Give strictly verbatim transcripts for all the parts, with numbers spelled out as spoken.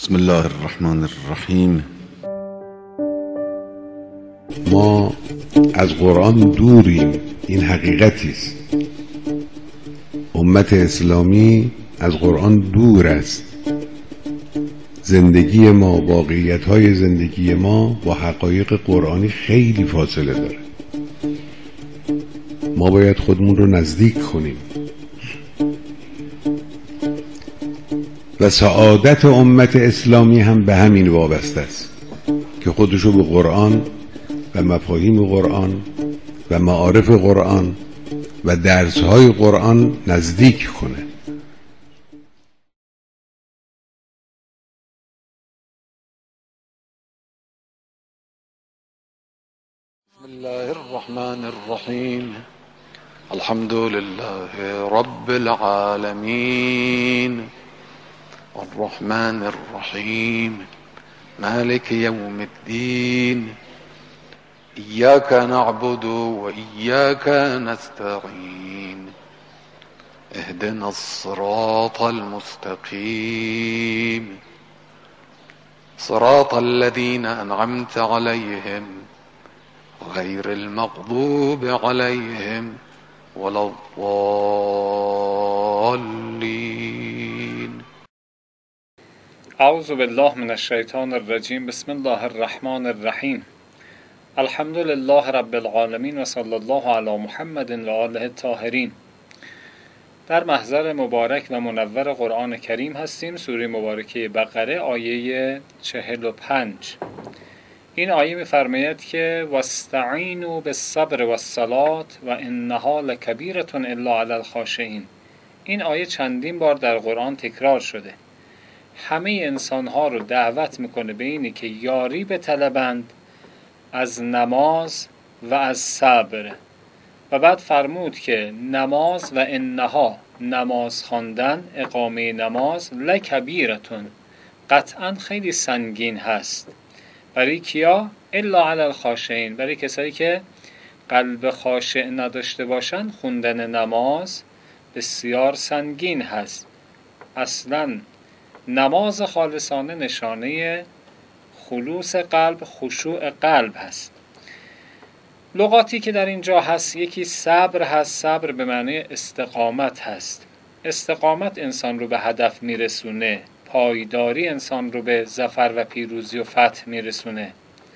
بسم الله الرحمن الرحیم. ما از قرآن دوریم، این حقیقتی است. امت اسلامی از قرآن دور است. زندگی ما، واقعیت‌های زندگی ما با حقایق قرآنی خیلی فاصله داره. ما باید خودمون رو نزدیک کنیم و سعادت امت اسلامی هم به همین وابسته است که خودشو به قرآن و مفاهیم قرآن و معارف قرآن و درس‌های قرآن نزدیک کنه. بسم الله الرحمن الرحیم. الحمد لله رب العالمین الرحمن الرحیم مالک یوم الدین ایاک نعبد و ایاک نستعین اهدنا الصراط المستقیم صراط الذين أنعمت عليهم غير المغضوب عليهم ولا الضالين. اعوذ بالله من الشیطان الرجیم. بسم الله الرحمن الرحیم. الحمد لله رب العالمین و صلی الله علی محمد و آله الطاهرین. در محضر مبارک و منور قرآن کریم هستیم. سوره مبارکه بقره آیه چهل و پنج. این آیه می‌فرماید که واستعینوا بالصبر والصلاة و انها لکبیرة الا علی الخاشعین. این آیه چندین بار در قرآن تکرار شده. همه انسان‌ها رو دعوت میکنه به اینی که یاری بطلبند از نماز و از صبر. و بعد فرمود که نماز و انها، نماز خواندن، اقامه نماز، لکبیرتون، قطعا خیلی سنگین هست. برای کیا؟ الا علی الخاشعین، برای کسایی که قلب خاشع نداشته باشن خوندن نماز بسیار سنگین هست. اصلا نماز خالصانه نشانه خلوص قلب، خشوع قلب هست. لغاتی که در اینجا هست، یکی صبر هست. صبر به معنی استقامت هست. استقامت انسان رو به هدف میرسونه. پایداری انسان رو به ظفر و پیروزی و فتح میرسونه.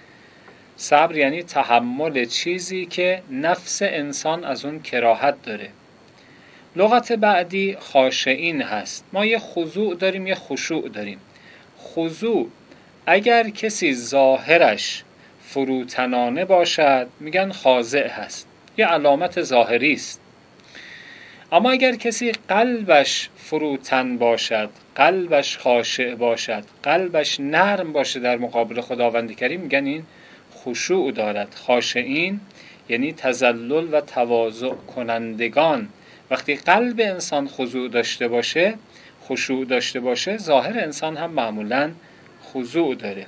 صبر یعنی تحمل چیزی که نفس انسان از اون کراهت داره. لغت بعدی خاشعین هست. ما یه خضوع داریم، یه خشوع داریم. خضوع اگر کسی ظاهرش فروتنانه باشد میگن خاضع هست، یه علامت ظاهری است. اما اگر کسی قلبش فروتن باشد، قلبش خاشع باشد، قلبش نرم باشه در مقابل خداوند کریم، میگن این خشوع دارد. خاشعین یعنی تذلل و تواضع کنندگان. وقتی قلب انسان خضوع داشته باشه، خشوع داشته باشه، ظاهر انسان هم معمولاً خضوع داره.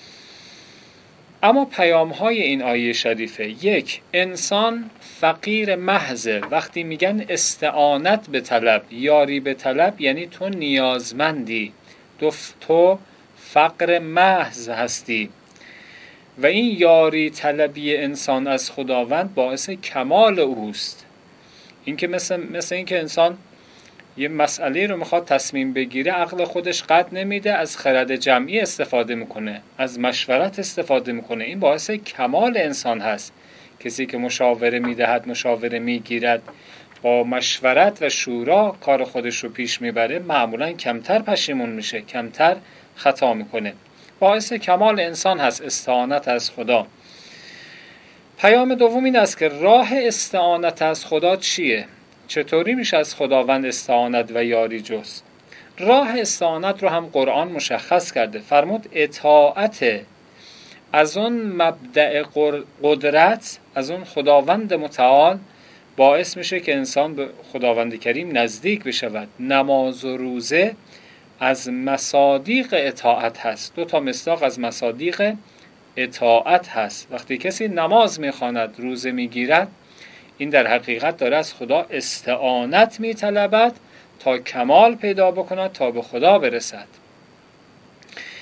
اما پیام های این آیه شریفه: یک، انسان فقیر محضه. وقتی میگن استعانت به طلب، یاری به طلب، یعنی تو نیازمندی، تو, تو فقر محض هستی. و این یاری طلبی انسان از خداوند باعث کمال اوست. این که مثل, مثل این که انسان یه مسئله رو میخواد تصمیم بگیره، عقل خودش قد نمیده، از خرد جمعی استفاده میکنه، از مشورت استفاده میکنه. این باعث کمال انسان هست. کسی که مشاوره میدهد، مشاوره میگیرد، با مشورت و شورا کار خودش رو پیش میبره، معمولا کمتر پشیمون میشه، کمتر خطا میکنه. باعث کمال انسان هست استعانت از خدا. پیام دوم این است که راه استعانت از خدا چیه؟ چطوری میشه از خداوند استعانت و یاری جست؟ راه استعانت رو هم قرآن مشخص کرده. فرمود اطاعت از اون مبدأ قدرت، از اون خداوند متعال، باعث میشه که انسان به خداوند کریم نزدیک بشود. نماز و روزه از مصادیق اطاعت هست. دو تا مصداق از مصادیق اطاعت هست. وقتی کسی نماز میخواند، روزه میگیرد، این در حقیقت داره از خدا استعانت میطلبد تا کمال پیدا بکند، تا به خدا برسد.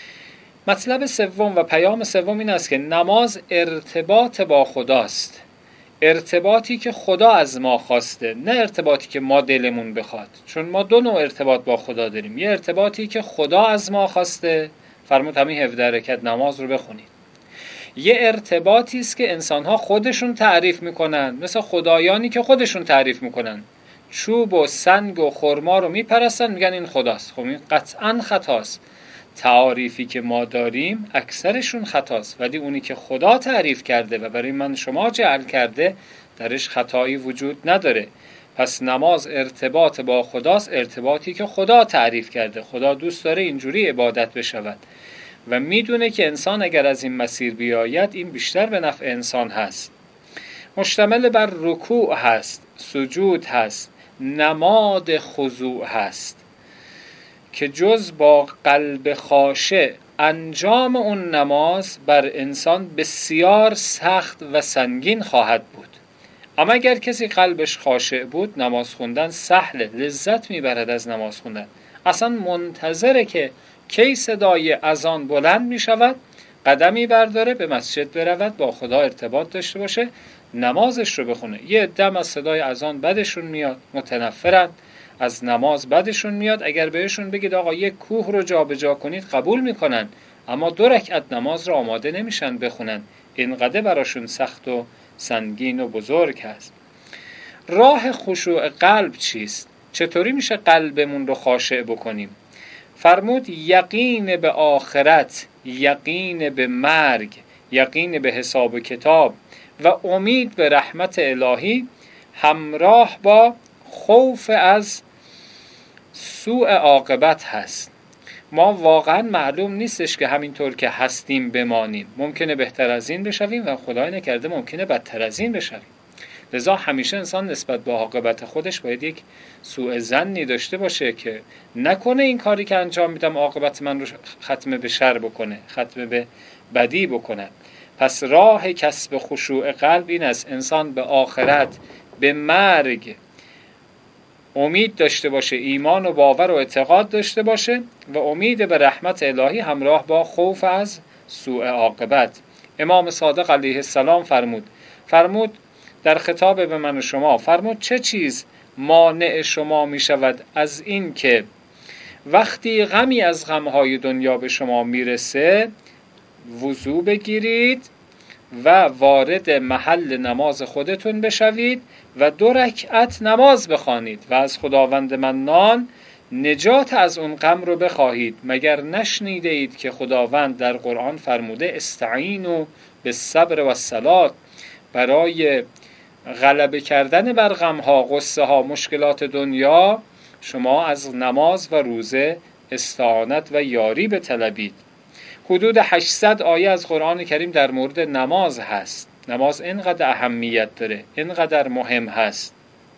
مطلب سوم و پیام سوم این است که نماز ارتباط با خداست، ارتباطی که خدا از ما خواسته، نه ارتباطی که ما دلمون بخواد. چون ما دو نوع ارتباط با خدا داریم، یه ارتباطی که خدا از ما خواسته، فرمود همین هفده رکعت نماز رو بخونید. یه ارتباطی است که انسان‌ها خودشون تعریف میکنن، مثل خدایانی که خودشون تعریف میکنن، چوب و سنگ و خرما رو میپرستن، میگن این خداست. خب این قطعاً خطاست. تعاریفی که ما داریم اکثرشون خطاست، ولی اونی که خدا تعریف کرده و برای من شما جعل کرده درش خطایی وجود نداره. پس نماز ارتباط با خداست، ارتباطی که خدا تعریف کرده. خدا دوست داره اینجوری عبادت بشود و میدونه که انسان اگر از این مسیر بیاید این بیشتر به نفع انسان هست. مشتمل بر رکوع هست، سجود هست، نماد خضوع هست که جز با قلب خاشع انجام اون نماز بر انسان بسیار سخت و سنگین خواهد بود. اما اگر کسی قلبش خاشع بود، نماز خوندن سهله، لذت میبرد از نماز خوندن، اصلا منتظره که کی صدای اذان بلند میشود، قدمی برداره به مسجد برود، با خدا ارتباط داشته باشه، نمازش رو بخونه. یه دم از صدای اذان بدشون میاد، متنفرن از نماز بدشون میاد. اگر بهشون بگید آقا یک کوه رو جابجا کنید قبول میکنن، اما دو رکعت نماز رو آماده نمیشن بخونن، اینقدر براشون سخت و سنگین و بزرگ هست. راه خشوع قلب چیست؟ چطوری میشه قلبمون رو خاشع بکنیم؟ فرمود یقین به آخرت، یقین به مرگ، یقین به حساب و کتاب و امید به رحمت الهی همراه با خوف از سوء عاقبت هست. ما واقعا معلوم نیستش که همینطور که هستیم بمانیم، ممکنه بهتر از این بشویم و خدای نکرده ممکنه بدتر از این بشویم. لذا همیشه انسان نسبت به عاقبت خودش باید یک سوء ظنی داشته باشه که نکنه این کاری که انجام میدم عاقبت من رو ختم به شر بکنه، ختم به بدی بکنه. پس راه کسب خشوع قلب این است انسان به آخرت، به مرگ امید داشته باشه، ایمان و باور و اعتقاد داشته باشه و امید به رحمت الهی همراه با خوف از سوء عاقبت. امام صادق علیه السلام فرمود فرمود در خطاب به من و شما، فرمود چه چیز مانع شما می شود از این که وقتی غمی از غمهای دنیا به شما میرسه وضو بگیرید و وارد محل نماز خودتون بشوید و دو رکعت نماز بخوانید و از خداوند منان نجات از اون غم رو بخواهید. مگر نشنیده اید که خداوند در قرآن فرموده استعینوا بالصبر والصلاة، برای غلبه کردن بر غمها، غصه ها، مشکلات دنیا شما از نماز و روزه استعانت و یاری بطلبید. حدود هشتصد آیه از قرآن کریم در مورد نماز هست. نماز اینقدر اهمیت داره، اینقدر مهم هست.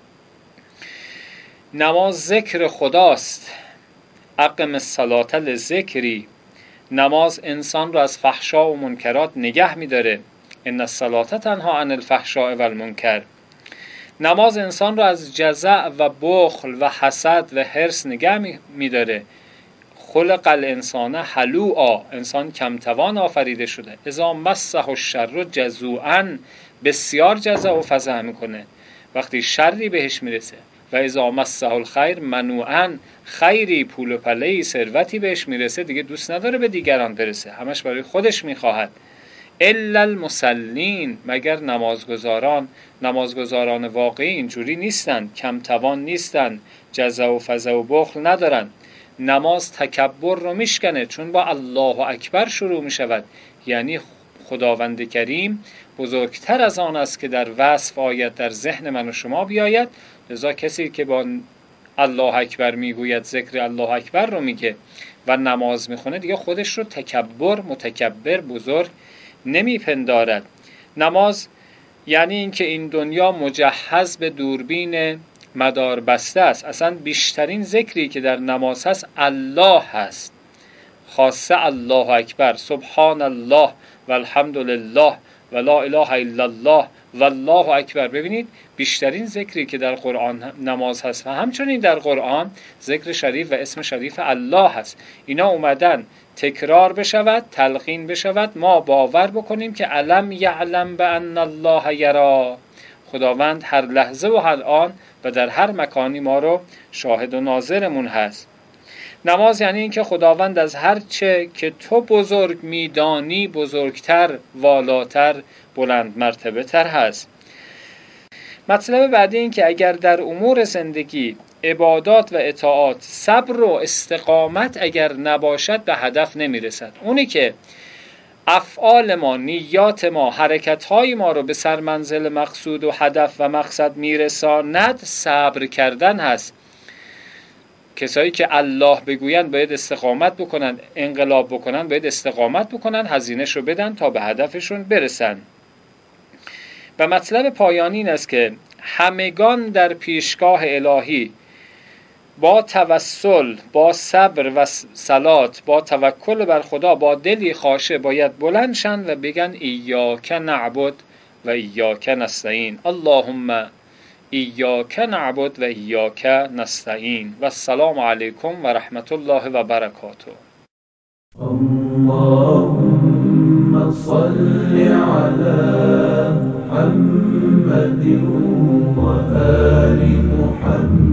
نماز ذکر خداست. اقم الصلاة لذکری. نماز انسان رو از فحشا و منکرات نگه می‌داره. ان الصلاة تنها عن الفحشاء والمنکر. نماز انسان رو از جزع و بخل و حسد و حرص نگه می‌داره. خلق الانسان هلوعا، انسان کمتوان آفریده شده. اذا مسه الشر جزوعا، بسیار جزع و فزع میکنه وقتی شری بهش میرسه. و اذا مسه الخیر منوعا، خیری، پول و پله‌ای، ثروتی بهش میرسه دیگه دوست نداره به دیگران برسه، همش برای خودش میخواهد. الا المصلین، مگر نمازگزاران. نمازگزاران واقعی اینجوری نیستن، کمتوان نیستن، جزع و فزع و بخل ندارن. نماز تکبر رو میشکنه، چون با الله اکبر شروع میشود، یعنی خداوند کریم بزرگتر از آن است که در وصف آید در ذهن من و شما بیاید. لذا کسی که با الله اکبر میگوید، ذکر الله اکبر رو میگه و نماز میخونه، دیگه خودش رو تکبر، متکبر، بزرگ نمیپندارد. نماز یعنی اینکه این دنیا مجهز به دوربین مدار بسته است. اصلا بیشترین ذکری که در نماز هست الله هست، خاصه الله اکبر، سبحان الله و الحمد لله و لا اله الا الله و الله اکبر. ببینید بیشترین ذکری که در قرآن نماز هست و همچنین در قرآن ذکر شریف و اسم شریف الله هست. اینا اومدن تکرار بشود، تلقین بشود، ما باور بکنیم که علم یعلم بان الله یرا، خداوند هر لحظه و هر آن و در هر مکانی ما رو شاهد و ناظرمون هست. نماز یعنی این که خداوند از هر چه که تو بزرگ میدانی بزرگتر، والاتر، بلند مرتبه تر هست. مطلب بعدی این که اگر در امور زندگی عبادات و اطاعات صبر و استقامت اگر نباشد به هدف نمیرسد. اونی که افعال ما، نیات ما، حرکتهای ما رو به سرمنزل مقصود و هدف و مقصد میرساند صبر کردن هست. کسایی که الله بگویند باید استقامت بکنن، انقلاب بکنن، باید استقامت بکنن، هزینه‌ش رو بدن تا به هدفشون برسن. و مطلب پایانی این است که همگان در پیشگاه الهی با توسل، با صبر و صلات، با توکل بر خدا، با دلی خاشع باید بلند شن و بگن ایاک نعبد و ایاک نستعین. اللهم ایاک نعبد و ایاک نستعین. و السلام علیکم و رحمت الله و برکاته. اللهم صل علی محمد و آل محمد.